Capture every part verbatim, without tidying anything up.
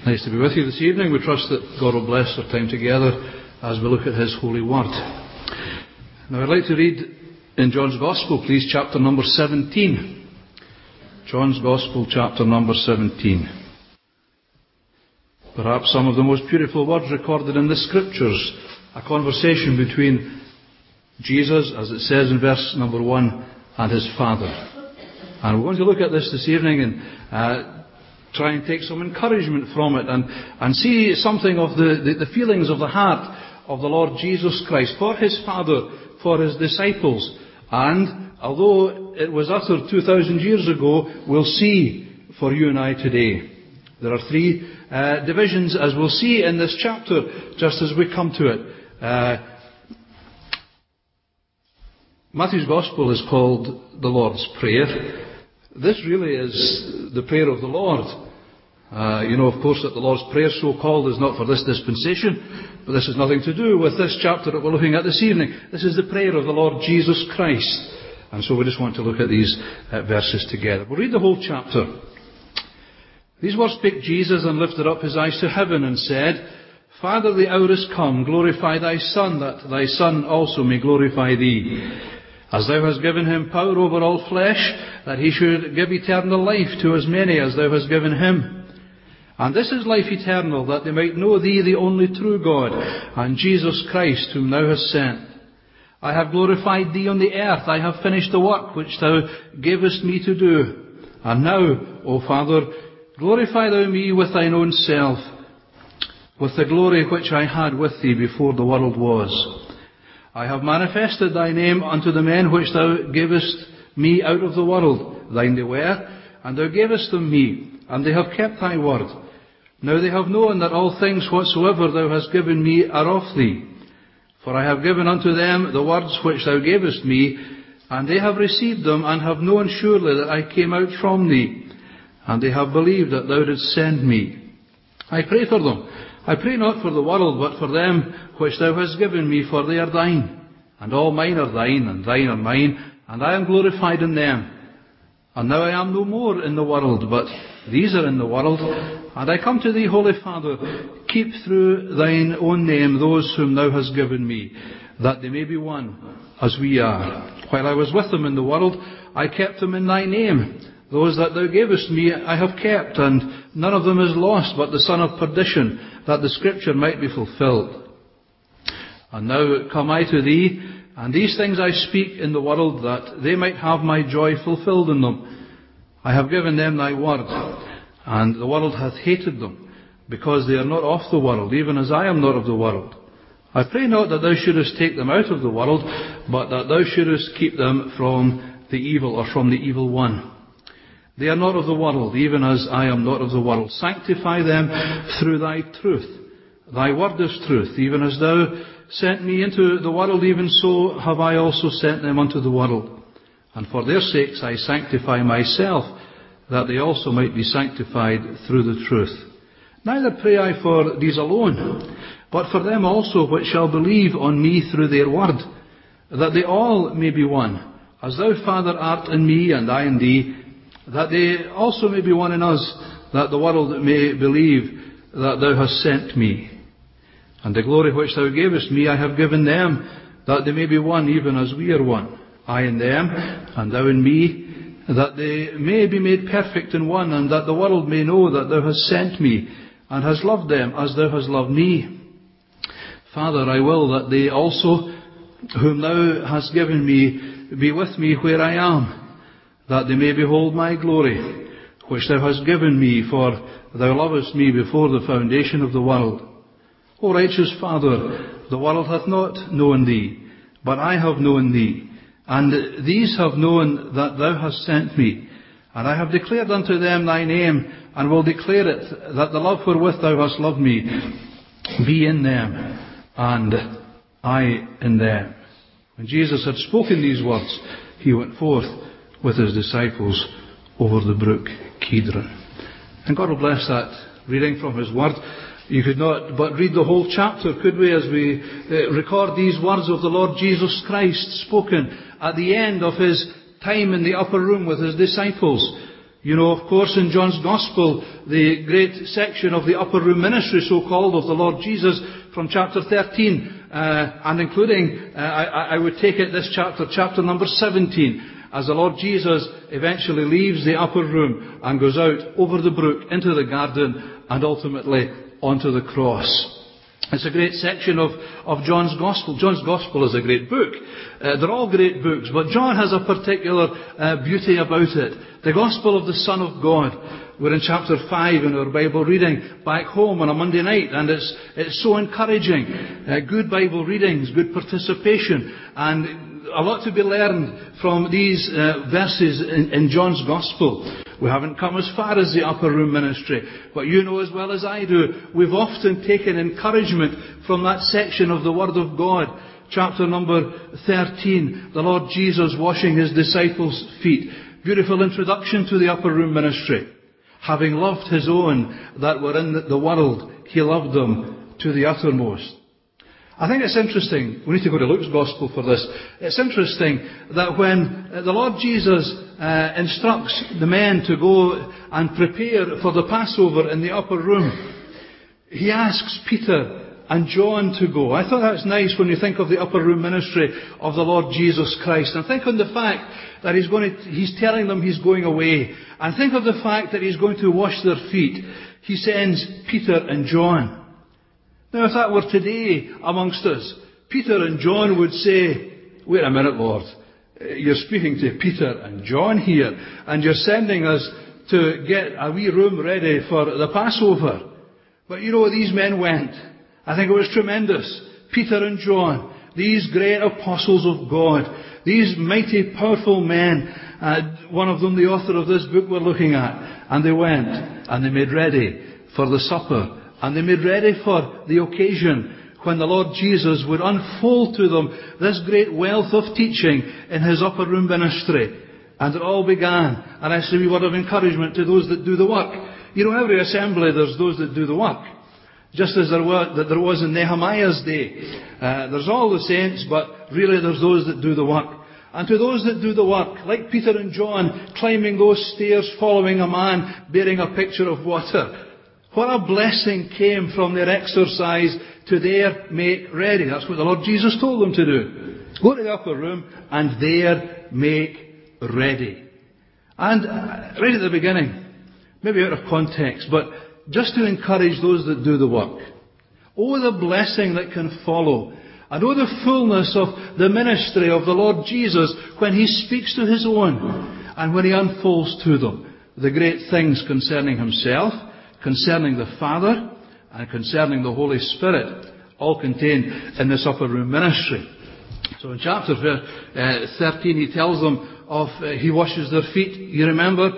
Nice to be with you this evening. We trust that God will bless our time together as we look at His holy word. Now I'd like to read in John's Gospel, please, chapter number seventeen. John's Gospel, chapter number seventeen. Perhaps some of the most beautiful words recorded in the Scriptures. A conversation between Jesus, as it says in verse number one, and His Father. And we're going to look at this this evening and uh, try and take some encouragement from it and, and see something of the, the, the feelings of the heart of the Lord Jesus Christ for His Father, for His disciples. And although it was uttered two thousand years ago, we'll see for you and I today. There are three uh, divisions, as we'll see in this chapter, just as we come to it. Uh, Matthew's Gospel is called the Lord's Prayer. This really is the prayer of the Lord. Uh, you know, of course, that the Lord's Prayer, so called, is not for this dispensation, but this has nothing to do with this chapter that we're looking at this evening. This is the prayer of the Lord Jesus Christ. And so we just want to look at these uh, verses together. We'll read the whole chapter. These words spake Jesus, and lifted up His eyes to heaven, and said, Father, the hour is come, glorify Thy Son, that Thy Son also may glorify Thee. As Thou hast given Him power over all flesh, that He should give eternal life to as many as Thou hast given Him. And this is life eternal, that they might know Thee, the only true God, and Jesus Christ, whom Thou hast sent. I have glorified Thee on the earth. I have finished the work which Thou gavest me to do. And now, O Father, glorify Thou me with Thine own self, with the glory which I had with Thee before the world was. I have manifested Thy name unto the men which Thou gavest me out of the world. Thine they were, and Thou gavest them me, and they have kept Thy word. Now they have known that all things whatsoever Thou hast given me are of Thee. For I have given unto them the words which Thou gavest me, and they have received them, and have known surely that I came out from Thee, and they have believed that Thou didst send me. I pray for them. I pray not for the world, but for them which Thou hast given me, for they are Thine. And all mine are Thine, and Thine are mine, and I am glorified in them. And now I am no more in the world, but these are in the world. And I come to Thee, Holy Father, keep through Thine own name those whom Thou hast given me, that they may be one, as we are. While I was with them in the world, I kept them in Thy name. Those that Thou gavest me I have kept, and none of them is lost, but the son of perdition, that the Scripture might be fulfilled. And now come I to Thee, and these things I speak in the world, that they might have my joy fulfilled in them. I have given them Thy word, and the world hath hated them, because they are not of the world, even as I am not of the world. I pray not that Thou shouldest take them out of the world, but that Thou shouldest keep them from the evil, or from the evil one. They are not of the world, even as I am not of the world. Sanctify them through Thy truth. Thy word is truth. Even as Thou sent me into the world, even so have I also sent them unto the world. And for their sakes I sanctify myself, that they also might be sanctified through the truth. Neither pray I for these alone, but for them also which shall believe on me through their word, that they all may be one, as Thou, Father, art in me, and I in Thee, that they also may be one in us, that the world may believe that Thou hast sent me. And the glory which Thou gavest me I have given them, that they may be one, even as we are one, I in them, and Thou in me, that they may be made perfect in one, and that the world may know that Thou hast sent me, and hast loved them as Thou hast loved me. Father, I will that they also, whom Thou hast given me, be with me where I am, that they may behold my glory, which Thou hast given me, for Thou lovest me before the foundation of the world. O righteous Father, the world hath not known Thee, but I have known Thee, and these have known that Thou hast sent me. And I have declared unto them Thy name, and will declare it, that the love wherewith Thou hast loved me be in them, and I in them. When Jesus had spoken these words, He went forth with His disciples over the brook Kidron. And God will bless that reading from His word. You could not but read the whole chapter, could we, as we uh, record these words of the Lord Jesus Christ spoken at the end of His time in the upper room with His disciples. You know, of course, in John's Gospel, the great section of the upper room ministry, so-called, of the Lord Jesus from chapter thirteen, uh, and including, uh, I, I would take it, this chapter, chapter number seventeen, as the Lord Jesus eventually leaves the upper room and goes out over the brook into the garden and ultimately onto the cross. It's a great section of, of John's Gospel. John's Gospel is a great book. Uh, they're all great books, but John has a particular uh, beauty about it. The Gospel of the Son of God. We're in chapter five in our Bible reading back home on a Monday night, and it's, it's so encouraging. Uh, good Bible readings, good participation, and a lot to be learned from these uh, verses in, in John's Gospel. We haven't come as far as the upper room ministry, but you know as well as I do, we've often taken encouragement from that section of the Word of God. Chapter number thirteen, the Lord Jesus washing His disciples' feet. Beautiful introduction to the upper room ministry. Having loved His own that were in the world, He loved them to the uttermost. I think it's interesting, we need to go to Luke's Gospel for this, it's interesting that when the Lord Jesus uh, instructs the men to go and prepare for the Passover in the upper room, He asks Peter and John to go. I thought that's nice when you think of the upper room ministry of the Lord Jesus Christ. And think on the fact that He's going to, He's telling them He's going away. And think of the fact that He's going to wash their feet. He sends Peter and John. Now, if that were today amongst us, Peter and John would say, wait a minute, Lord, you're speaking to Peter and John here, and you're sending us to get a wee room ready for the Passover. But you know, these men went. I think it was tremendous. Peter and John, these great apostles of God, these mighty, powerful men, uh, one of them the author of this book we're looking at, and they went, and they made ready for the supper. And they made ready for the occasion when the Lord Jesus would unfold to them this great wealth of teaching in His upper room ministry. And it all began, and I say a word of encouragement to those that do the work. You know, every assembly there's those that do the work. Just as there was, that there was in Nehemiah's day. Uh, there's all the saints, but really there's those that do the work. And to those that do the work, like Peter and John, climbing those stairs, following a man bearing a pitcher of water, what a blessing came from their exercise to there make ready. That's what the Lord Jesus told them to do. Go to the upper room and there make ready. And right at the beginning, maybe out of context, but just to encourage those that do the work. Oh, the blessing that can follow. And oh, the fullness of the ministry of the Lord Jesus when He speaks to His own and when He unfolds to them the great things concerning Himself, concerning the Father, and concerning the Holy Spirit, all contained in this upper room ministry. So in chapter uh, thirteen, He tells them of, uh, He washes their feet. You remember,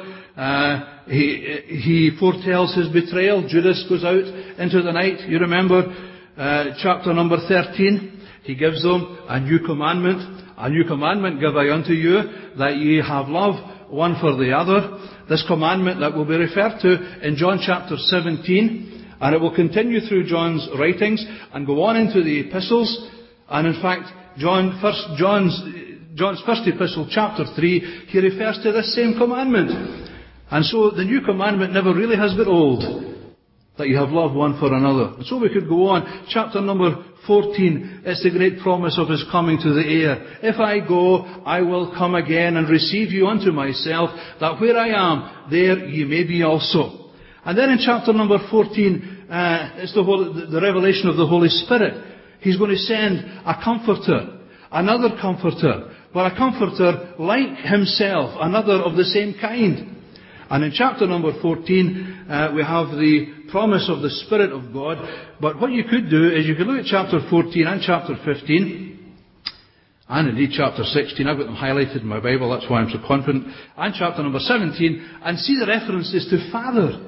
uh, he, he foretells His betrayal. Judas goes out into the night. You remember, uh, chapter number thirteen, He gives them a new commandment. A new commandment give I unto you, that ye have love one for the other. This commandment that will be referred to in John chapter seventeen, and it will continue through John's writings and go on into the epistles. And in fact, John, first, John's, John's first epistle, chapter three, he refers to this same commandment. And so the new commandment never really has got old, that you have love one for another. And so we could go on. Chapter number fourteen, it's the great promise of His coming to the heir. If I go, I will come again and receive you unto myself, that where I am, there ye may be also. And then in chapter number fourteen, uh, it's the, whole, the, the revelation of the Holy Spirit. He's going to send a comforter, another comforter, but a comforter like Himself, another of the same kind. And in chapter number fourteen, uh, we have the promise of the Spirit of God. But what you could do is you could look at chapter fourteen and chapter fifteen, and indeed chapter sixteen. I've got them highlighted in my Bible, that's why I'm so confident. And chapter number seventeen, and see the references to Father.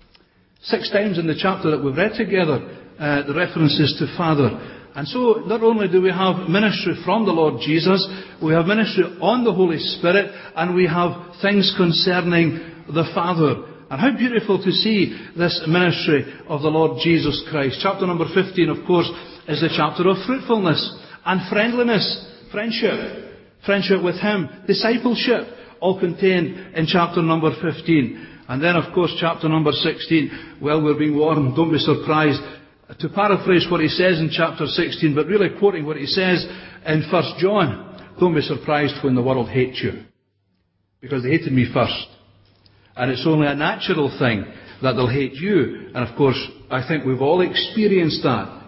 Six times in the chapter that we've read together, uh, the references to Father. And so, not only do we have ministry from the Lord Jesus, we have ministry on the Holy Spirit, and we have things concerning the Father. And how beautiful to see this ministry of the Lord Jesus Christ. Chapter number fifteen, of course, is the chapter of fruitfulness and friendliness, friendship, friendship with Him, discipleship, all contained in chapter number fifteen. And then, of course, chapter number sixteen, well, we're being warned, don't be surprised. To paraphrase what he says in chapter sixteen, but really quoting what he says in First John, don't be surprised when the world hates you. Because they hated me first. And it's only a natural thing that they'll hate you. And of course, I think we've all experienced that.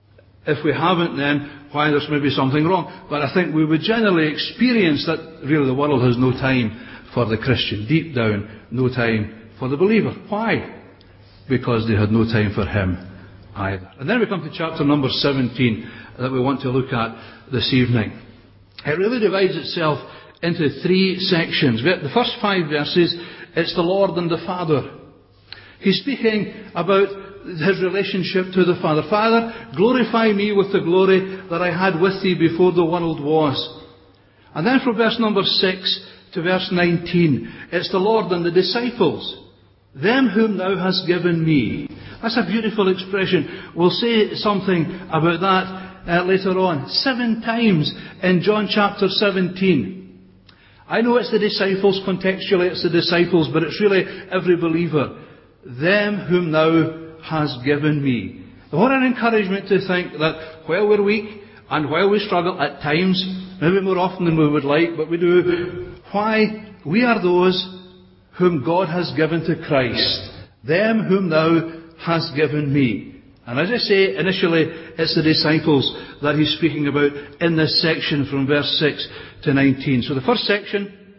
If we haven't, then why, there's maybe something wrong. But I think we would generally experience that really the world has no time for the Christian. Deep down, no time for the believer. Why? Because they had no time for him either. And then we come to chapter number seventeen that we want to look at this evening. It really divides itself into three sections. The first five verses, it's the Lord and the Father. He's speaking about his relationship to the Father. Father, glorify me with the glory that I had with thee before the world was. And then from verse number six to verse nineteen, it's the Lord and the disciples. Them whom thou hast given me. That's a beautiful expression. We'll say something about that uh, later on. Seven times in John chapter seventeen. I know it's the disciples, contextually it's the disciples, but it's really every believer. Them whom thou hast given me. What an encouragement to think that while we're weak and while we struggle at times, maybe more often than we would like, but we do, why we are those whom God has given to Christ. Them whom thou hast given me. And as I say, initially, it's the disciples that he's speaking about in this section from verse six to nineteen. So the first section,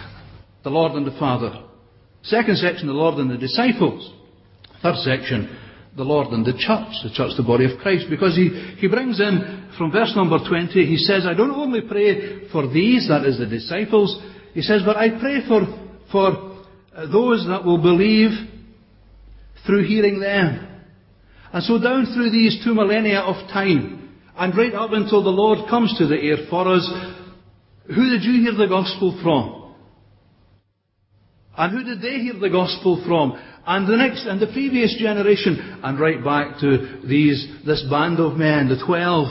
the Lord and the Father. Second section, the Lord and the disciples. Third section, the Lord and the church. The church, the body of Christ. Because he, he brings in, from verse number twenty, he says, I don't only pray for these, that is the disciples. He says, but I pray for, for those that will believe through hearing them. And so down through these two millennia of time, and right up until the Lord comes to the earth for us, who did you hear the gospel from? And who did they hear the gospel from? And the next, and the previous generation, and right back to these, this band of men, the twelve,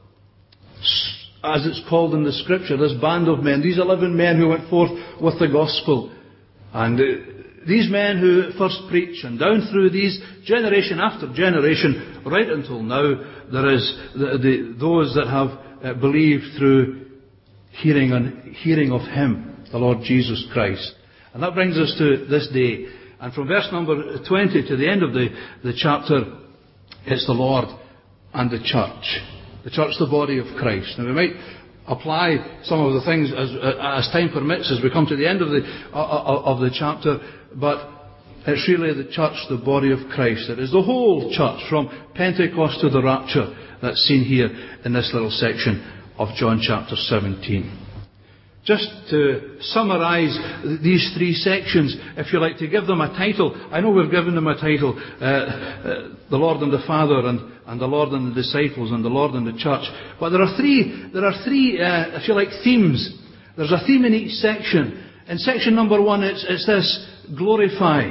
as it's called in the scripture, this band of men, these eleven men who went forth with the gospel. And uh, these men who first preach, and down through these generation after generation, right until now, there is the, the, those that have uh, believed through hearing and hearing of Him, the Lord Jesus Christ. And that brings us to this day. And from verse number twenty to the end of the, the chapter, it's the Lord and the church. The church, the body of Christ. Now we might apply some of the things as, as time permits as we come to the end of the, of the chapter, but it's really the church, the body of Christ. It is the whole church from Pentecost to the rapture that's seen here in this little section of John chapter seventeen. Just to summarise these three sections, if you like, to give them a title. I know we've given them a title, uh, uh, the Lord and the Father, and, and the Lord and the disciples, and the Lord and the church. But there are three, there are three, uh, if you like, themes. There's a theme in each section. In section number one, it's, it's this, glorify.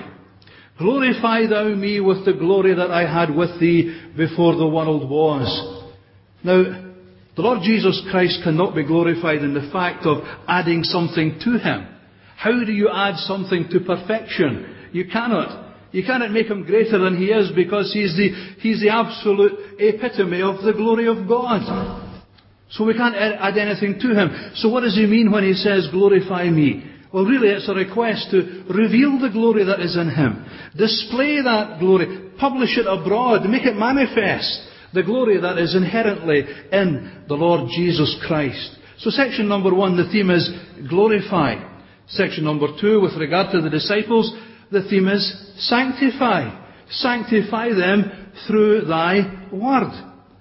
Glorify thou me with the glory that I had with thee before the world was. Now, the Lord Jesus Christ cannot be glorified in the fact of adding something to Him. How do you add something to perfection? You cannot. You cannot make Him greater than He is, because He's the, He's the absolute epitome of the glory of God. So we can't add anything to Him. So what does He mean when He says, glorify me? Well, really it's a request to reveal the glory that is in Him. Display that glory. Publish it abroad. Make it manifest. The glory that is inherently in the Lord Jesus Christ. So section number one, the theme is glorify. Section number two, with regard to the disciples, the theme is sanctify. Sanctify them through thy word.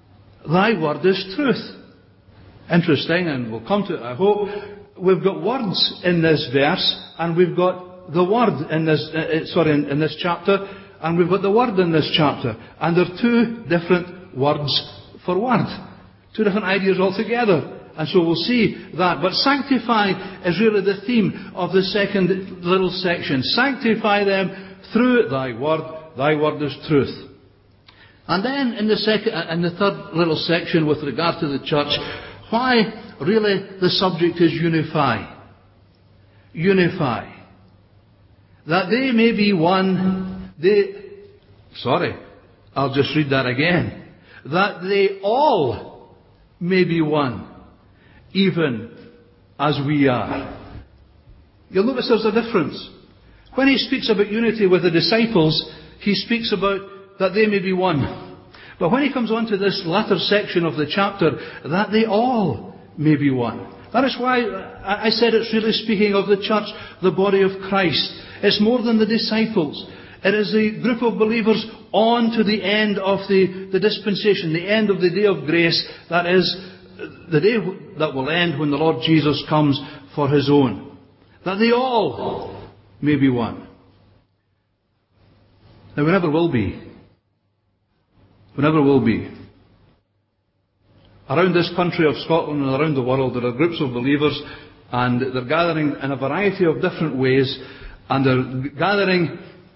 Thy word is truth. Interesting, and we'll come to it, I hope. We've got words in this verse, and we've got the word in this, uh, sorry, in, in this chapter, and we've got the word in this chapter. And there are two different words for word. Two different ideas altogether. And so we'll see that. But sanctify is really the theme of the second little section. Sanctify them through thy word. Thy word is truth. And then in the second, in the third little section with regard to the church, why really the subject is unify. unify. That they may be one, they, sorry, I'll just read that again. That they all may be one, even as we are. You'll notice there's a difference. When he speaks about unity with the disciples, he speaks about that they may be one. But when he comes on to this latter section of the chapter, that they all may be one. That is why I said it's really speaking of the church, the body of Christ. It's more than the disciples. It is the group of believers on to the end of the, the dispensation, the end of the day of grace. That is the day that will end when the Lord Jesus comes for His own. That they all may be one. Now we never will be. We never will be. Around this country of Scotland and around the world, there are groups of believers, and they're gathering in a variety of different ways, and they're gathering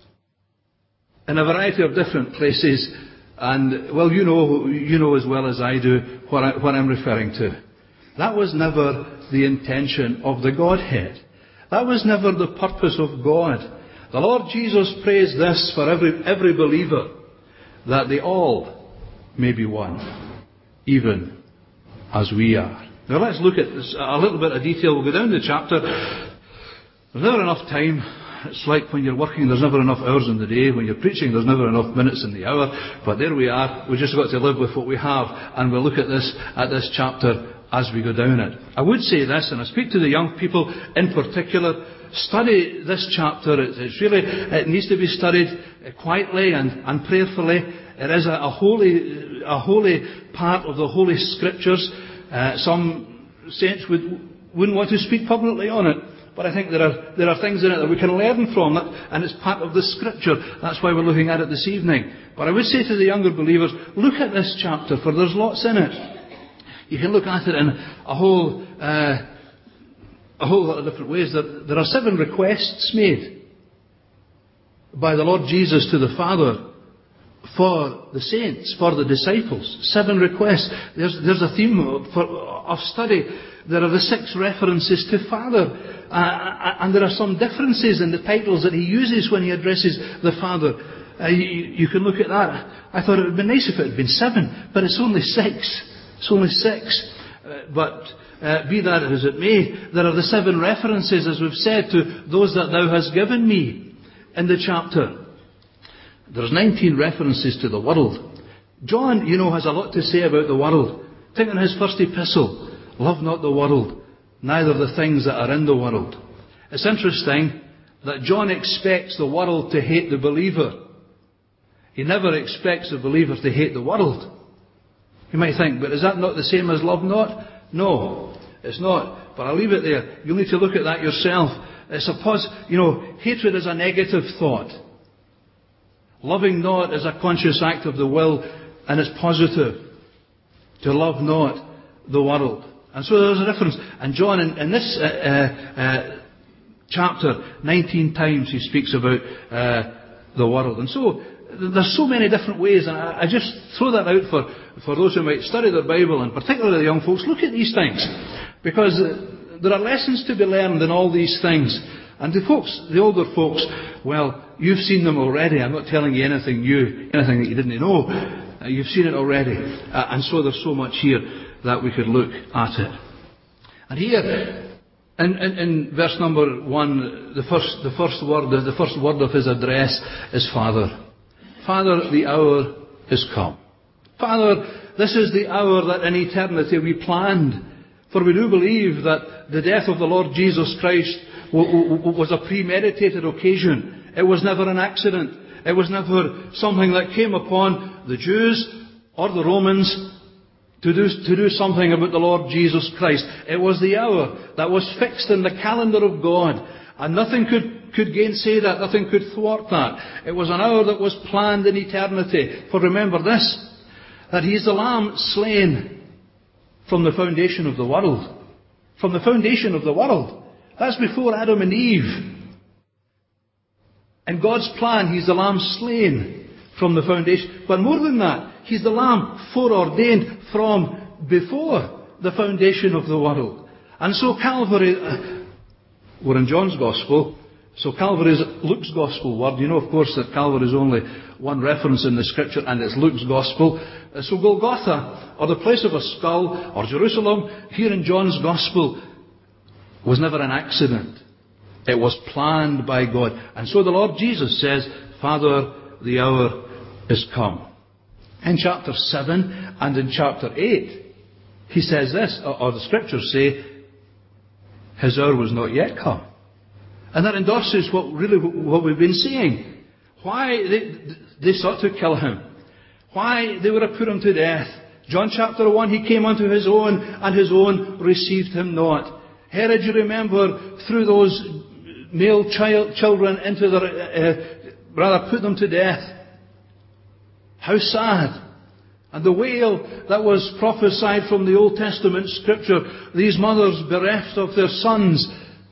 in a variety of different places. And, well, you know, you know as well as I do what, I, what I'm referring to. That was never the intention of the Godhead. That was never the purpose of God. The Lord Jesus prays this for every, every believer, that they all may be one, even as we are. Now let's look at this, a little bit of detail. We'll go down the chapter. There's never enough time. It's like when you're working, there's never enough hours in the day. When you're preaching, there's never enough minutes in the hour. But there we are. We've just got to live with what we have. And we'll look at this, at this chapter as we go down it. I would say this, and I speak to the young people in particular, study this chapter. It's really, it needs to be studied quietly and, and prayerfully. It is a, a holy, a holy part of the Holy Scriptures. Uh, some saints would, wouldn't want to speak publicly on it. But I think there are, there are things in it that we can learn from, that, and it's part of the Scripture. That's why we're looking at it this evening. But I would say to the younger believers, look at this chapter, for there's lots in it. You can look at it in a whole, uh, a whole lot of different ways. There, there are seven requests made by the Lord Jesus to the Father for the saints, for the disciples. Seven requests. There's, there's a theme of, for, of study. There are the six references to Father. Uh, and there are some differences in the titles that he uses when he addresses the Father. Uh, you, you can look at that. I thought it would be nice if it had been seven, but it's only six. It's only six. Uh, but uh, be that as it may, there are the seven references, as we've said, to those that thou hast given me in the chapter. There's nineteen references to the world. John, you know, has a lot to say about the world. Think in his first epistle, love not the world, neither the things that are in the world. It's interesting that John expects the world to hate the believer. He never expects the believer to hate the world. You might think, but is that not the same as love not? No, it's not. But I'll leave it there. You'll need to look at that yourself. It's a pos- you know, hatred is a negative thought. Loving not is a conscious act of the will, and it's positive. To love not the world. And so there's a difference. And John, in, in this uh, uh, uh, chapter, nineteen times he speaks about uh, the world. And so there's so many different ways, and I, I just throw that out for, for those who might study their Bible, and particularly the young folks. Look at these things, because uh, there are lessons to be learned in all these things. And the folks, the older folks, well, you've seen them already. I'm not telling you anything new, anything that you didn't know. Uh, you've seen it already. Uh, and so there's so much here that we could look at it. And here, in, in, in verse number one, the first, the first word, the first word of his address is Father. Father, the hour is come. Father, this is the hour that in eternity we planned. For we do believe that the death of the Lord Jesus Christ was a premeditated occasion. It was never an accident. It was never something that came upon the Jews or the Romans to do, to do something about the Lord Jesus Christ. It was the hour that was fixed in the calendar of God. And nothing could, could gainsay that. Nothing could thwart that. It was an hour that was planned in eternity. For remember this, that He is the Lamb slain from the foundation of the world. From the foundation of the world. That's before Adam and Eve. In God's plan, He's the Lamb slain from the foundation. But more than that, He's the Lamb foreordained from before the foundation of the world. And so Calvary we're in John's Gospel. So Calvary is Luke's Gospel word. You know, of course, that Calvary is only one reference in the Scripture, and it's Luke's Gospel. So Golgotha, or the place of a skull, or Jerusalem, here in John's Gospel, was never an accident. It was planned by God. And so the Lord Jesus says, Father, the hour is come. In chapter seven and in chapter eight, he says this, or the Scriptures say, His hour was not yet come. And that endorses what really what we've been saying. Why they, they sought to kill him. Why they would have put him to death. John chapter one, he came unto his own, and his own received him not. Herod, you remember, threw those male child, children into the, uh, rather put them to death. How sad. And the wail that was prophesied from the Old Testament Scripture, these mothers bereft of their sons,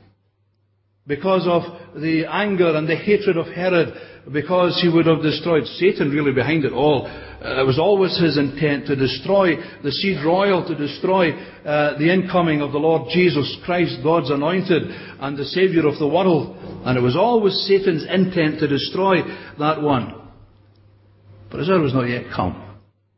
because of the anger and the hatred of Herod, because he would have destroyed Satan really behind it all. Uh, it was always his intent to destroy the seed royal, to destroy uh, the incoming of the Lord Jesus Christ, God's anointed and the Saviour of the world. And it was always Satan's intent to destroy that one. But his hour was not yet come.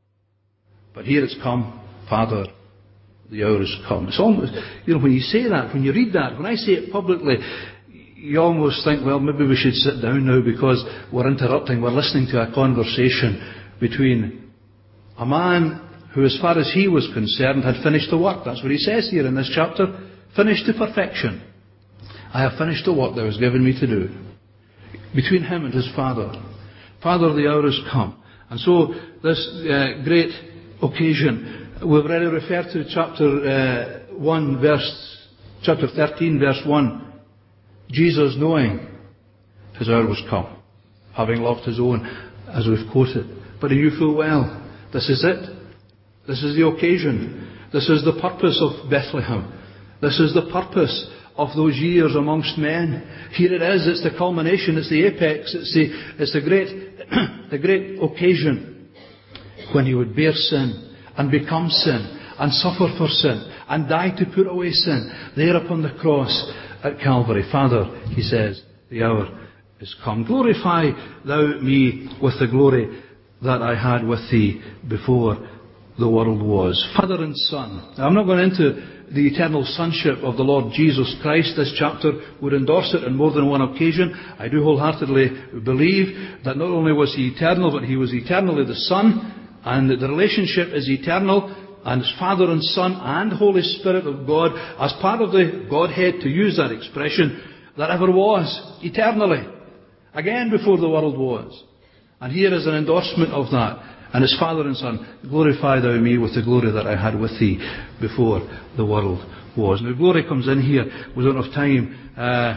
But here it's come, Father, the hour has come. It's almost, you know, when you say that, when you read that, when I say it publicly, you almost think, well, maybe we should sit down now because we're interrupting, we're listening to a conversation between a man who, as far as he was concerned, had finished the work. That's what he says here in this chapter. Finished to perfection. I have finished the work that was given me to do. Between him and his Father. Father, the hour has come. And so this uh, great occasion, we've already referred to chapter uh, one, verse, chapter thirteen, verse one. Jesus, knowing his hour was come, having loved his own, as we've quoted. But he knew full well, this is it. This is the occasion. This is the purpose of Bethlehem. This is the purpose of those years amongst men. Here it is. It's the culmination. It's the apex. It's the, it's the great, the great occasion when he would bear sin and become sin and suffer for sin and die to put away sin there upon the cross at Calvary. Father, he says, the hour is come. Glorify thou me with the glory that I had with thee before the world was. Father and Son. Now, I'm not going into the eternal sonship of the Lord Jesus Christ. This chapter would endorse it on more than one occasion. I do wholeheartedly believe that not only was he eternal, but he was eternally the Son, and that the relationship is eternal, and as Father and Son and Holy Spirit of God, as part of the Godhead, to use that expression, that ever was, eternally, again before the world was. And here is an endorsement of that. And as Father and Son, glorify thou me with the glory that I had with thee before the world was. Now, glory comes in here. We don't have time.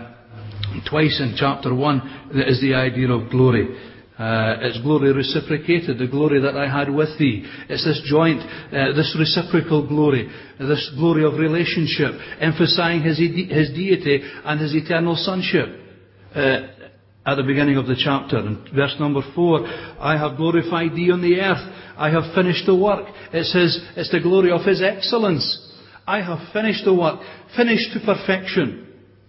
Uh, twice in chapter one is the idea of glory. Uh, it's glory reciprocated, the glory that I had with thee. It's this joint, uh, this reciprocal glory, this glory of relationship, emphasizing his, his deity and his eternal sonship. Uh, at the beginning of the chapter, in verse number four, I have glorified thee on the earth. I have finished the work. It says, it's the glory of his excellence. I have finished the work, finished to perfection.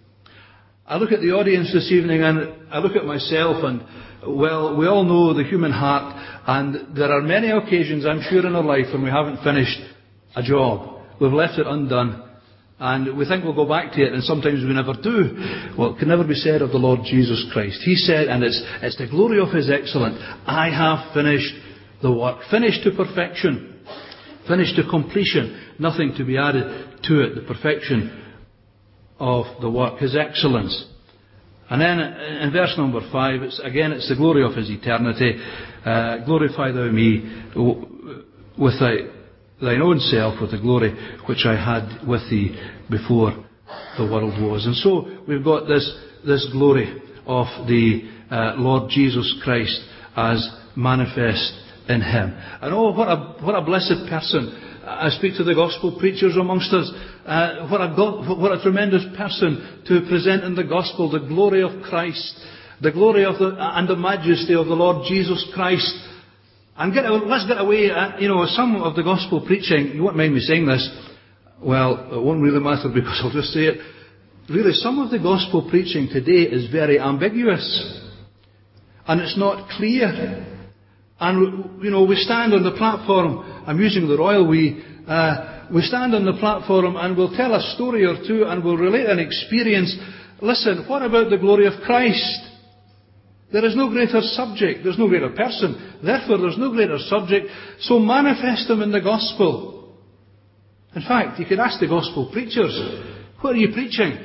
I look at the audience this evening and I look at myself, and well, we all know the human heart, and there are many occasions, I'm sure, in our life when we haven't finished a job. We've left it undone. And we think we'll go back to it, and sometimes we never do. Well, it can never be said of the Lord Jesus Christ. He said, and it's, it's the glory of his excellence, I have finished the work. Finished to perfection. Finished to completion. Nothing to be added to it. The perfection of the work. His excellence. And then in verse number five, it's, again, it's the glory of his eternity. Uh, glorify thou me with thy, thine own self, with the glory which I had with thee before the world was. And so we've got this, this glory of the uh, Lord Jesus Christ as manifest in him. And oh, what a, what a blessed person. I speak to the gospel preachers amongst us. Uh, what, a God, what a tremendous person to present in the gospel the glory of Christ, the glory of the and the majesty of the Lord Jesus Christ. And get, let's get away. Uh, you know, some of the gospel preaching. You won't mind me saying this. Well, it won't really matter because I'll just say it. really some of the gospel preaching today is very ambiguous. And it's not clear. And, you know, we stand on the platform, I'm using the Royal we, uh, we stand on the platform and we'll tell a story or two and we'll relate an experience. Listen, what about the glory of Christ? There is no greater subject, there's no greater person, therefore there's no greater subject, so manifest them in the gospel. In fact, you could ask the gospel preachers, what are you preaching?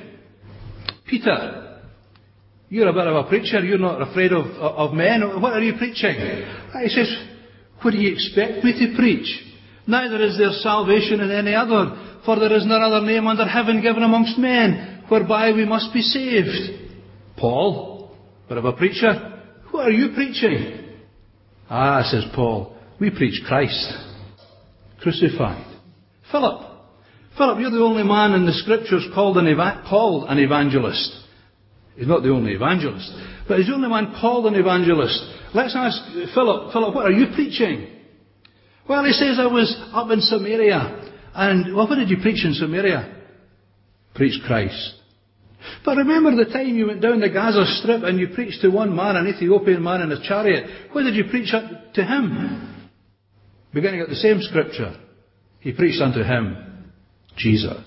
Peter, you're a bit of a preacher, you're not afraid of, of men, what are you preaching? He says, what do you expect me to preach? Neither is there salvation in any other, for there is no other name under heaven given amongst men, whereby we must be saved. Paul, bit of a preacher, what are you preaching? Ah, says Paul, we preach Christ, crucified. Philip, Philip, you're the only man in the Scriptures called an, eva- called an evangelist. He's not the only evangelist, but he's the only man called an evangelist. Let's ask Philip, Philip, what are you preaching? Well, he says, I was up in Samaria. And, well, what did you preach in Samaria? Preach Christ. But remember the time you went down the Gaza Strip and you preached to one man, an Ethiopian man in a chariot. What did you preach to him? Beginning at the same scripture. He preached unto him Jesus.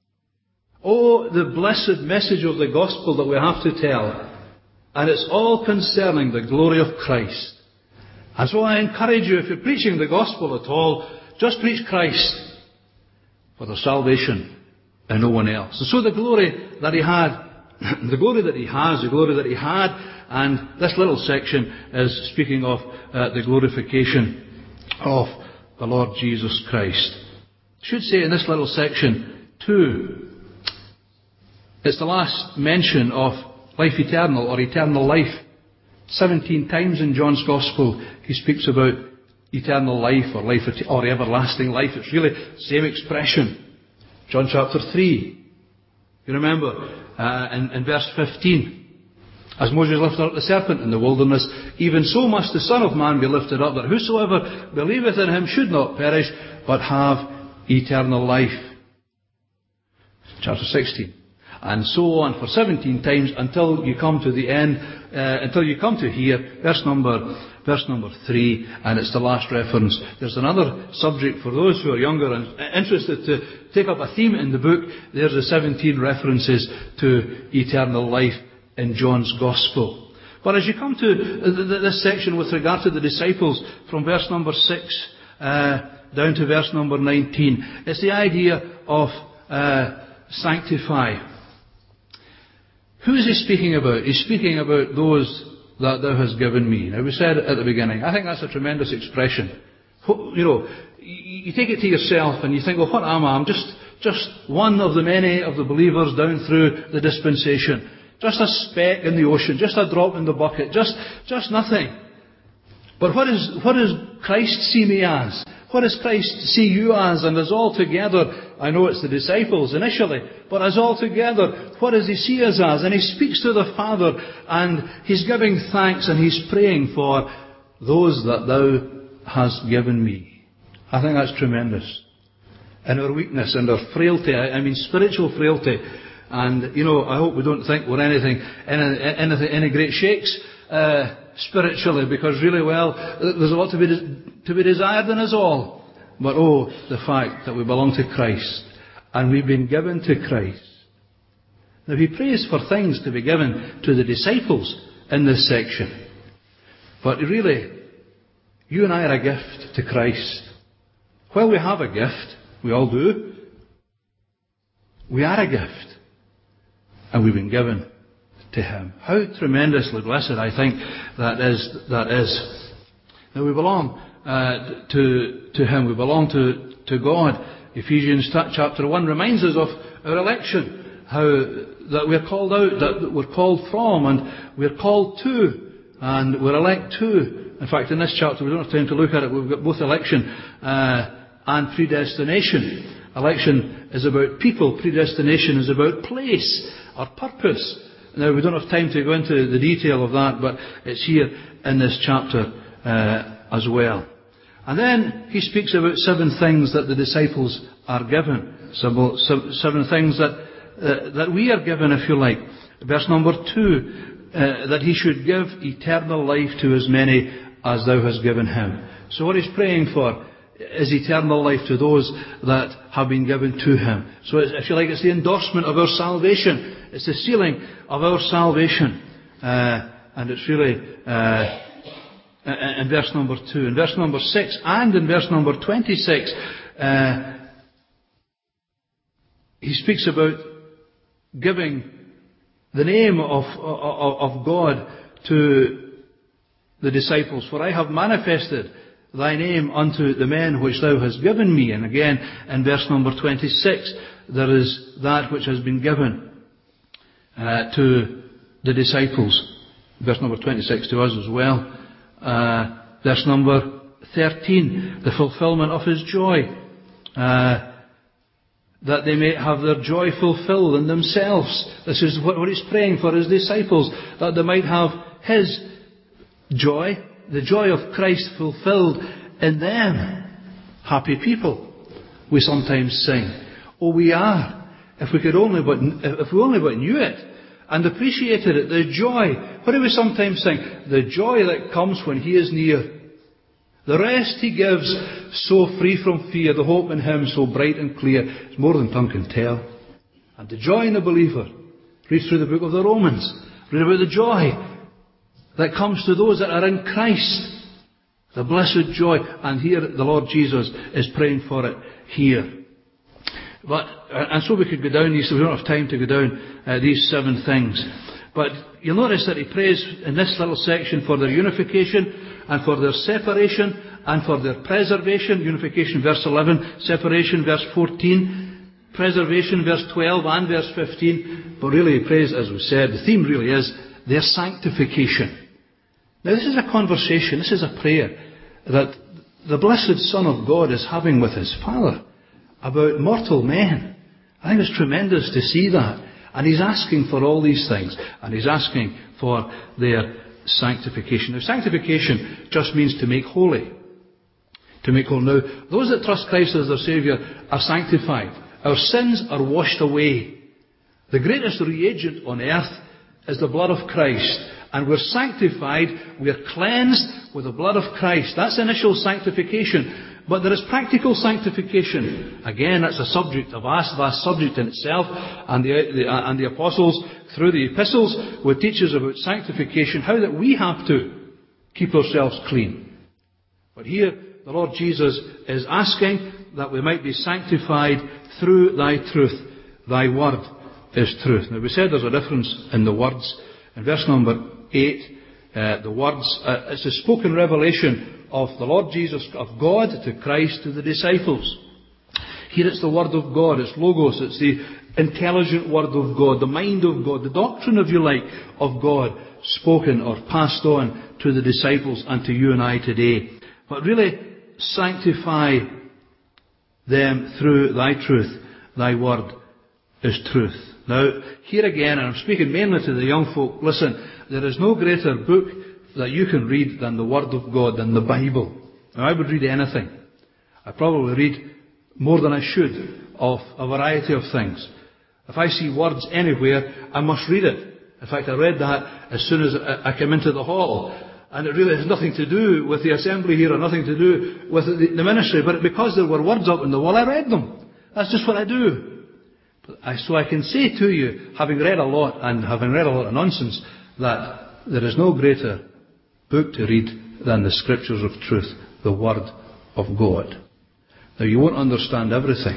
Oh, the blessed message of the gospel that we have to tell. And it's all concerning the glory of Christ. And so I encourage you, if you're preaching the gospel at all, just preach Christ for the salvation and no one else. And so the glory that he had, the glory that he has, the glory that he had, and this little section is speaking of uh, the glorification of the Lord Jesus Christ. I should say in this little section, too, it's the last mention of life eternal or eternal life. Seventeen times in John's Gospel he speaks about eternal life or life or everlasting life. It's really the same expression. John chapter three. You remember uh, in, in verse fifteen. As Moses lifted up the serpent in the wilderness, even so must the Son of Man be lifted up, that whosoever believeth in him should not perish, but have eternal life. Chapter sixteen. And so on for seventeen times until you come to the end, uh, until you come to here, verse number, verse number three, and it's the last reference. There's another subject for those who are younger and interested to take up a theme in the book. There's the seventeen references to eternal life in John's Gospel. But as you come to this section with regard to the disciples, from verse number six uh, down to verse number nineteen, it's the idea of uh, sanctify. Who is he speaking about? He's speaking about those that thou hast given me. Now we said at the beginning, I think that's a tremendous expression. You know, you take it to yourself and you think, well, what am I? I'm just, just one of the many of the believers down through the dispensation. Just a speck in the ocean, just a drop in the bucket, just, just nothing. But what is, what does Christ see me as? What does Christ see you as? And as all together, I know it's the disciples initially, but as all together, what does he see us as? And he speaks to the Father, and he's giving thanks, and he's praying for those that thou hast given me. I think that's tremendous. In our weakness and our frailty, I mean spiritual frailty, and, you know, I hope we don't think we're anything, anything, any great shakes, uh, spiritually, because really, well, there's a lot to be, to be desired in us all. But oh, the fact that we belong to Christ, and we've been given to Christ. Now he prays for things to be given to the disciples in this section. But really, you and I are a gift to Christ. While we have a gift, we all do, we are a gift. And we've been given to him. How tremendously blessed I think that is. That is. Now we belong uh, to to him. We belong to to God. Ephesians chapter one reminds us of our election, how that we're called out, that we're called from, and we're called to, and we're elect to. In fact, in this chapter we don't have time to look at it. We've got both election uh, and predestination. Election is about people. Predestination is about place or purpose. Now, we don't have time to go into the detail of that, but it's here in this chapter uh, as well. And then he speaks about seven things that the disciples are given. Seven, seven things that uh, that we are given, if you like. Verse number two, uh, that he should give eternal life to as many as thou hast given him. So what he's praying for is eternal life to those that have been given to him. So it's, if you like, it's the endorsement of our salvation. It's the sealing of our salvation. Uh, and it's really uh, in verse number two. In verse number six and in verse number twenty-six, uh, he speaks about giving the name of, of, of God to the disciples. For I have manifested thy name unto the men which thou hast given me. And again, in verse number twenty-six, there is that which has been given uh, to the disciples. Verse number twenty-six to us as well. Uh, verse number thirteen, the fulfillment of his joy. Uh, that they may have their joy fulfilled in themselves. This is what, what he's praying for his disciples, that they might have his joy, the joy of Christ fulfilled in them. Happy people, we sometimes sing. Oh, we are. If we could only but, if we only but knew it and appreciated it, the joy. What do we sometimes sing? The joy that comes when he is near. The rest he gives, so free from fear, the hope in him so bright and clear. It's more than tongue can tell. And the joy in the believer. Read through the book of the Romans. Read about the joy that comes to those that are in Christ. The blessed joy. And here the Lord Jesus is praying for it here. But, and so we could go down these, we don't have time to go down uh, these seven things. But you'll notice that he prays in this little section for their unification and for their separation and for their preservation. Unification, verse eleven. Separation, verse fourteen. Preservation, verse twelve and verse fifteen. But really he prays, as we said, the theme really is their sanctification. Now this is a conversation, this is a prayer that the blessed Son of God is having with his Father about mortal men. I think it's tremendous to see that. And he's asking for all these things. And he's asking for their sanctification. Now, sanctification just means to make holy. To make holy. Now, those that trust Christ as their Saviour are sanctified. Our sins are washed away. The greatest reagent on earth is the blood of Christ. And we're sanctified, we're cleansed with the blood of Christ. That's initial sanctification. But there is practical sanctification. Again, that's a subject, a vast, vast subject in itself. And the, the, and the apostles, through the epistles, will teach us about sanctification, how that we have to keep ourselves clean. But here, the Lord Jesus is asking that we might be sanctified through thy truth. Thy word is truth. Now, we said there's a difference in the words. In verse number eight, uh, the words, uh, it's a spoken revelation of the Lord Jesus, of God to Christ, to the disciples. Here it's the Word of God, it's Logos, it's the intelligent Word of God, the mind of God, the doctrine, if you like, of God, spoken or passed on to the disciples and to you and I today. But really, sanctify them through thy truth. Thy Word is truth. Now, here again, and I'm speaking mainly to the young folk, listen, there is no greater book that you can read than the Word of God, than the Bible. Now, I would read anything. I probably read more than I should of a variety of things. If I see words anywhere, I must read it. In fact, I read that as soon as I came into the hall. And it really has nothing to do with the assembly here, or nothing to do with the, the ministry. But because there were words up on the wall, I read them. That's just what I do. But I, so I can say to you, having read a lot, and having read a lot of nonsense, that there is no greater book to read than the Scriptures of truth, the Word of God. Now, you won't understand everything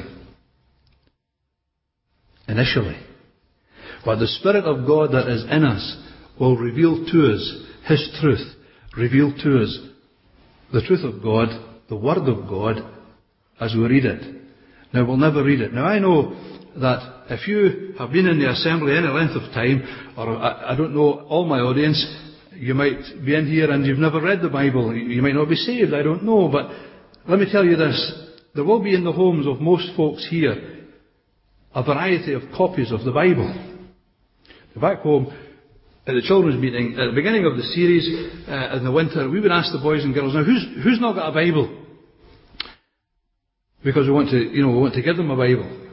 initially, but the Spirit of God that is in us will reveal to us His truth, reveal to us the truth of God, the Word of God, as we read it. Now, we'll never read it. Now, I know that if you have been in the assembly any length of time, or I, I don't know all my audience, you might be in here and you've never read the Bible. You might not be saved, I don't know. But let me tell you this. There will be in the homes of most folks here a variety of copies of the Bible. Back home, at the children's meeting, at the beginning of the series, uh, in the winter, we would ask the boys and girls, now who's, who's not got a Bible? Because we want to, you know, we want to give them a Bible.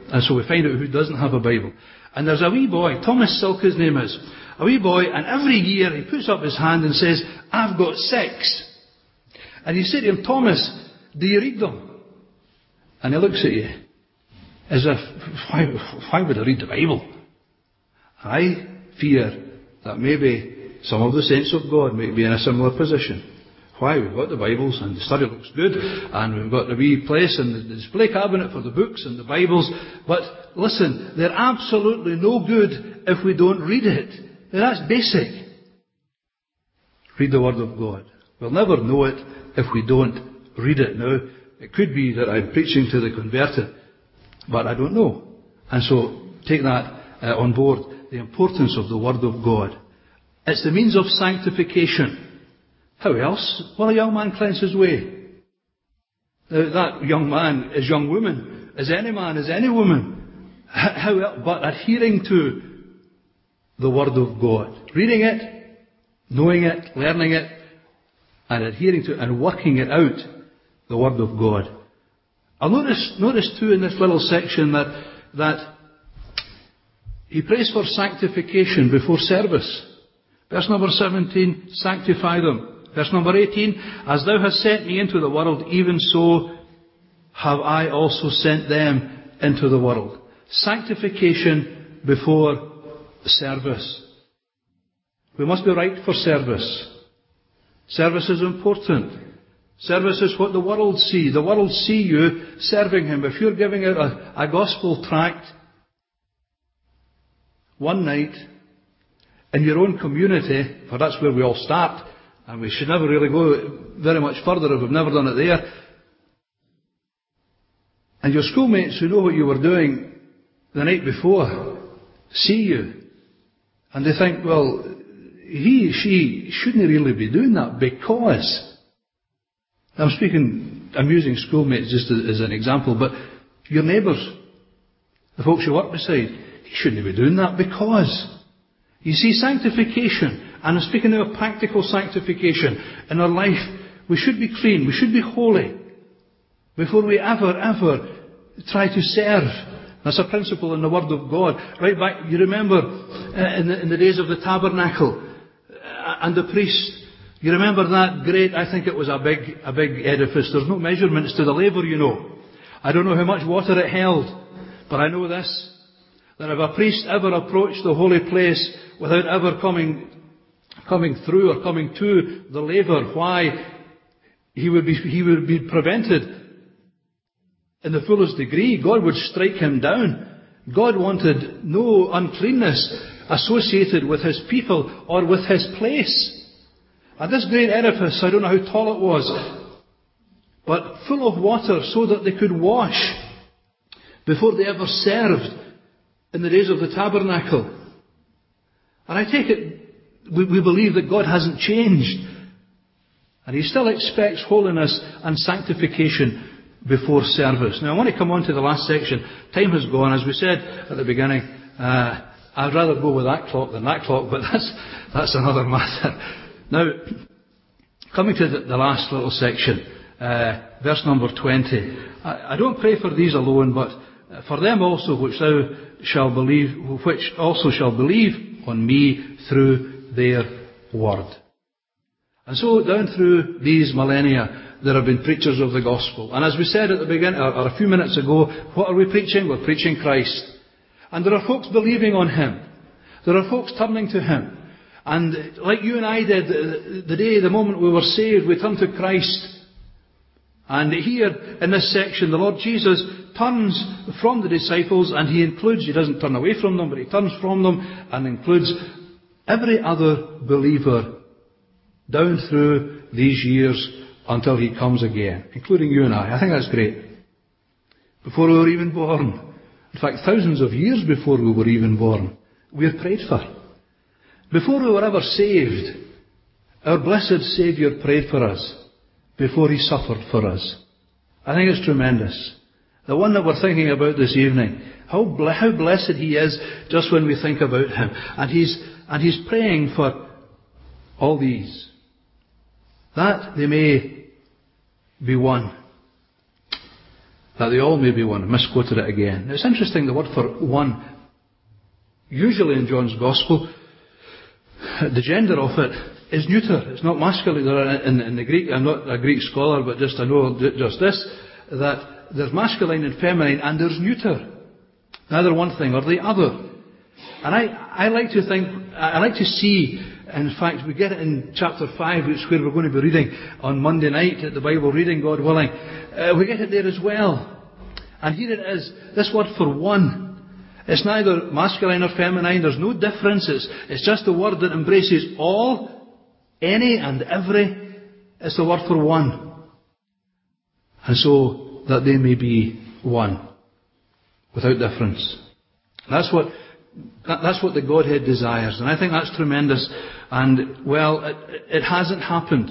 And so we find out who doesn't have a Bible. And there's a wee boy, Thomas Silk his name is, a wee boy, and every year he puts up his hand and says, I've got six. And you say to him, Thomas, do you read them? And he looks at you as if, why, why would I read the Bible? I fear that maybe some of the saints of God may be in a similar position. Why? We've got the Bibles, and the study looks good, and we've got the wee place in the display cabinet for the books and the Bibles, but listen, they're absolutely no good if we don't read it. Now, that's basic. Read the Word of God. We'll never know it if we don't read it. Now, it could be that I'm preaching to the converted, but I don't know. And so, take that uh, on board, the importance of the Word of God. It's the means of sanctification. How else will a young man cleanse his way? Uh, that young man is young woman, is any man, is any woman. How else but adhering to the Word of God. Reading it, knowing it, learning it, and adhering to it, and working it out, the Word of God. I'll notice, notice too in this little section that, that he prays for sanctification before service. Verse number seventeen, sanctify them. Verse number eighteen, as thou hast sent me into the world, even so have I also sent them into the world. Sanctification before service. We must be right for service. Service is important. Service is what the world see. The world see you serving Him. If you're giving out a, a gospel tract one night in your own community, for that's where we all start, and we should never really go very much further if we've never done it there. And your schoolmates who know what you were doing the night before see you, and they think, well, he, she shouldn't really be doing that because... I'm speaking, I'm using schoolmates just as, as an example, but your neighbours, the folks you work beside, he shouldn't be doing that because... You see, sanctification, and I'm speaking now of practical sanctification in our life, we should be clean, we should be holy before we ever, ever try to serve. That's a principle in the Word of God. Right back, you remember uh, in, the, in the days of the tabernacle uh, and the priest, you remember that great, I think it was a big, a big edifice. There's no measurements to the laver, you know. I don't know how much water it held, but I know this, that if a priest ever approached the holy place without ever coming, coming through or coming to the laver, why he would be, he would be prevented in the fullest degree. God would strike him down. God wanted no uncleanness associated with His people or with His place. And this great edifice, I don't know how tall it was, but full of water so that they could wash before they ever served in the days of the tabernacle. And I take it, we, we believe that God hasn't changed. And He still expects holiness and sanctification before service. Now I want to come on to the last section. Time has gone. As we said at the beginning, uh, I'd rather go with that clock than that clock, but that's, that's another matter. Now, coming to the, the last little section, uh, verse number twenty. I, I don't pray for these alone, but for them also which thou shall believe, which also shall believe on me through their word. And so down through these millennia, there have been preachers of the gospel. And as we said at the beginning, or, or a few minutes ago, what are we preaching? We're preaching Christ. And there are folks believing on Him. There are folks turning to Him. And like you and I did, the day, the moment we were saved, we turned to Christ. And here, in this section, the Lord Jesus turns from the disciples, and He includes, He doesn't turn away from them, but He turns from them and includes every other believer down through these years until He comes again, including you and I. I think that's great. Before we were even born, in fact, thousands of years before we were even born, we are prayed for. Before we were ever saved, our blessed Saviour prayed for us before He suffered for us. I think it's tremendous. The one that we're thinking about this evening, how, ble- how blessed He is just when we think about Him. And He's, and He's praying for all these, that they may be one. that they all may be one. I misquoted it again. Now, it's interesting, the word for one, usually in John's Gospel, the gender of it is neuter. It's not masculine. In, in the Greek, I'm not a Greek scholar, but just I know just this, that there's masculine and feminine, and there's neuter. Neither one thing or the other. And I, I like to think, I like to see, in fact, we get it in chapter five, which is where we're going to be reading on Monday night at the Bible reading, God willing. Uh, we get it there as well. And here it is, this word for one. It's neither masculine or feminine, there's no difference. It's, it's just a word that embraces all, any and every. It's the word for one. And so that they may be one, without difference. That's what that, that's what the Godhead desires, and I think that's tremendous. And well, it, it hasn't happened,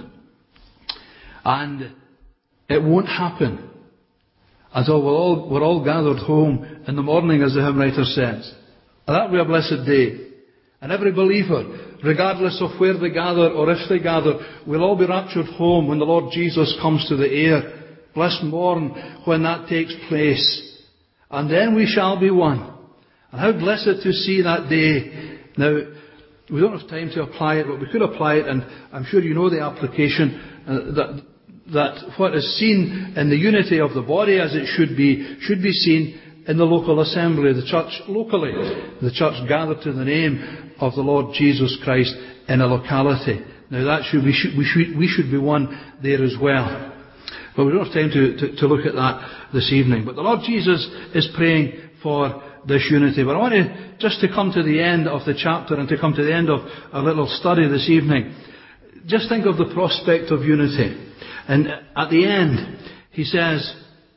and it won't happen until we're all we're all gathered home in the morning, as the hymn writer says. And that will be a blessed day, and every believer, regardless of where they gather or if they gather, will all be raptured home when the Lord Jesus comes to the air. Blessed morn when that takes place. And then we shall be one. And how blessed to see that day. Now, we don't have time to apply it, but we could apply it, and I'm sure you know the application, uh, that, that what is seen in the unity of the body as it should be, should be seen in the local assembly, the church locally. The church gathered to the name of the Lord Jesus Christ in a locality. Now that should, we should, we should, we should be one there as well. But we don't have time to, to, to look at that this evening. But the Lord Jesus is praying for this unity. But I want to, just to come to the end of the chapter and to come to the end of our little study this evening, just think of the prospect of unity. And at the end, he says,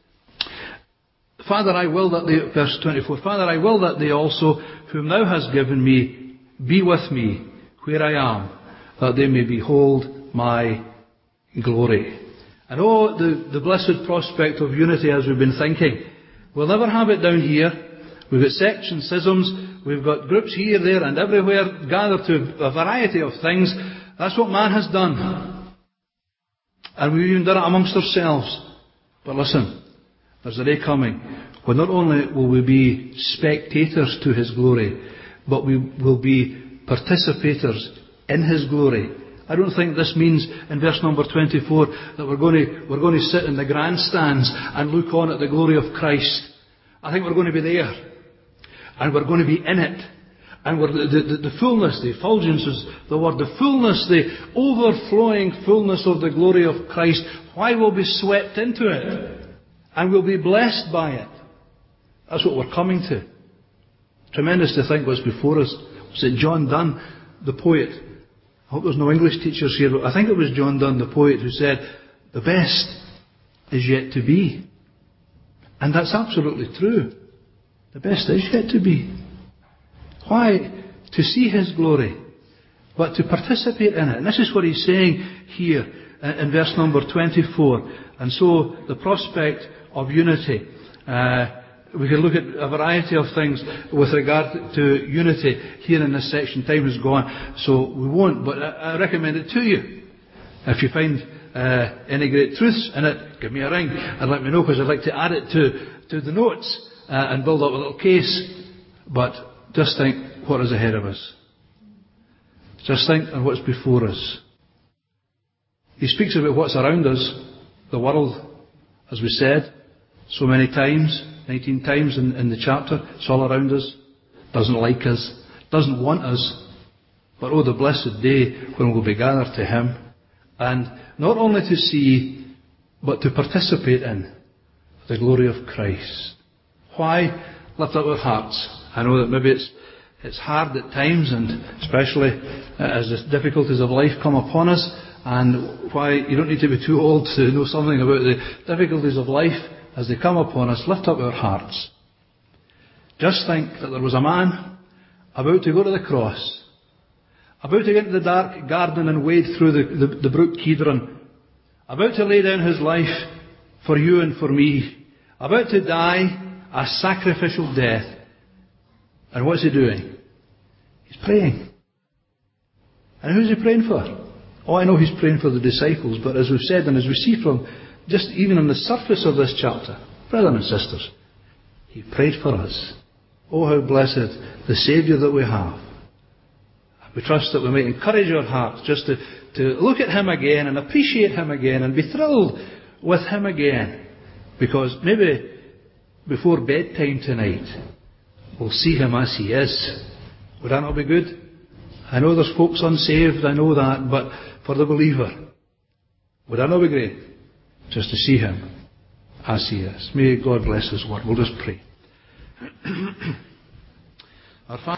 Father, I will that they, verse twenty-four, Father, I will that they also, whom thou hast given me, be with me where I am, that they may behold my glory. And oh, the, the blessed prospect of unity as we've been thinking. We'll never have it down here. We've got sections, schisms, we've got groups here, there and everywhere gathered to a variety of things. That's what man has done. And we've even done it amongst ourselves. But listen, there's a day coming when not only will we be spectators to His glory, but we will be participators in His glory. I don't think this means in verse number twenty-four that we're going to, we're going to sit in the grandstands and look on at the glory of Christ. I think we're going to be there. And we're going to be in it. And we're, the, the, the fullness, the effulgence is the word, the fullness, the overflowing fullness of the glory of Christ. Why we'll be swept into it. And we'll be blessed by it. That's what we're coming to. Tremendous to think what's before us. Was it John Donne, the poet? I hope there's no English teachers here, but I think it was John Donne, the poet, who said, the best is yet to be. And that's absolutely true. The best is yet to be. Why? To see His glory, but to participate in it. And this is what he's saying here in verse number twenty-four. And so the prospect of unity. Uh, we can look at a variety of things with regard to unity here in this section. Time is gone, so we won't. But I recommend it to you. If you find uh, any great truths in it, give me a ring and let me know, because I'd like to add it to, to the notes uh, and build up a little case. But just think what is ahead of us. Just think on what's before us. He speaks about what's around us, the world, as we said so many times, nineteen times in, in the chapter. It's all around us. Doesn't like us. Doesn't want us. But oh, the blessed day when we'll be gathered to Him. And not only to see, but to participate in the glory of Christ. Why? Lift up our hearts. I know that maybe it's it's hard at times, and especially as the difficulties of life come upon us, and why you don't need to be too old to know something about the difficulties of life as they come upon us. Lift up our hearts. Just think that there was a man about to go to the cross, about to get into the dark garden and wade through the, the, the brook Kidron, about to lay down his life for you and for me, about to die a sacrificial death. And what's he doing? He's praying. And who's he praying for? Oh, I know he's praying for the disciples, but as we've said and as we see from just even on the surface of this chapter, Brothers and sisters, He prayed for us. Oh, how blessed the Saviour that we have. We trust that we might encourage our hearts just to, to look at Him again and appreciate Him again and be thrilled with Him again. Because maybe before bedtime tonight, we'll see Him as He is. Would that not be good? I know there's folks unsaved, I know that, but for the believer, would that not be great? Just to see Him as He is. May God bless His word. We'll just pray. Our Father,